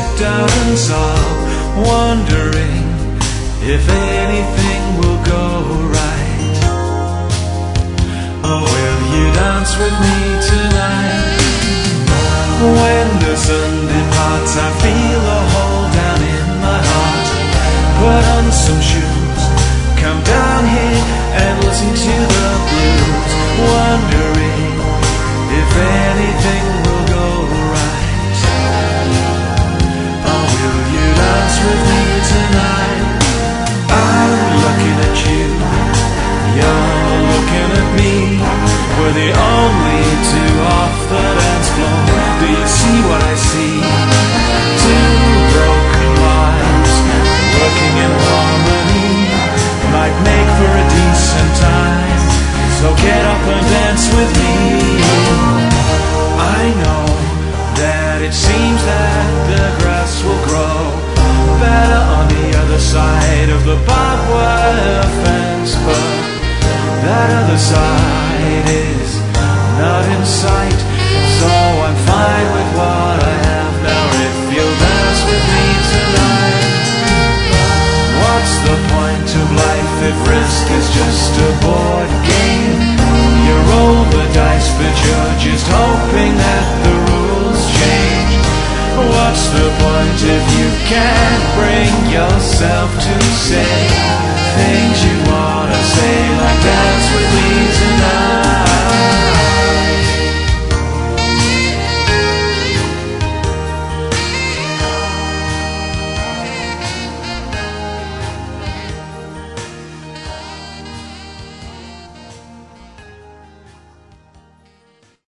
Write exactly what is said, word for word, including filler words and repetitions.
sit down and sob, wondering if anything will go right. Oh, will you dance with me tonight? When the sun departs, I feel a hole down in my heart. Put on some shoes, come down here and listen to the blues, wondering if anything will go right. Oh, will you dance with me tonight? I'm looking at you, you're looking at me. We're the only two off the dance floor. Do you see what I see? Two broken lives working in harmony might make for a decent time. So get up and dance with me. I know that it seems that the grass will grow better on the other side of the barbed wire fence, but that other side is not in sight. So I'm fine with what I have now if you'll dance with me tonight. What's the point of life if risk is just a board game? You roll the dice but you're just hoping that the rules change. What's the point if you can't bring yourself to say things you